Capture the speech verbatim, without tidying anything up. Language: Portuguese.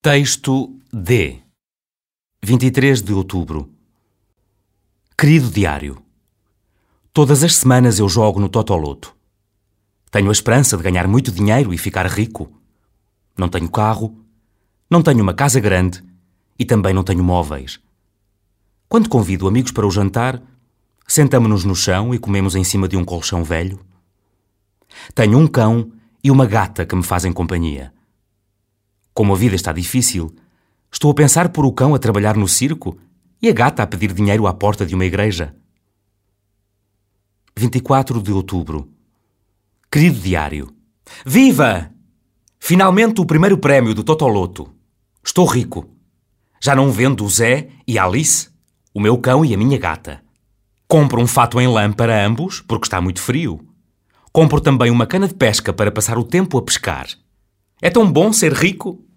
Texto D. vinte e três de outubro. Querido diário, todas as semanas eu jogo no Totoloto. Tenho a esperança de ganhar muito dinheiro e ficar rico. Não tenho carro, não tenho uma casa grande e também não tenho móveis. Quando convido amigos para o jantar, sentamo-nos no chão e comemos em cima de um colchão velho. Tenho um cão e uma gata que me fazem companhia. Como a vida está difícil, estou a pensar pôr o cão a trabalhar no circo e a gata a pedir dinheiro à porta de uma igreja. vinte e quatro de outubro. Querido diário, viva! Finalmente o primeiro prémio do Totoloto. Estou rico. Já não vendo o Zé e a Alice, o meu cão e a minha gata. Compro um fato em lã para ambos, porque está muito frio. Compro também uma cana de pesca para passar o tempo a pescar. É tão bom ser rico!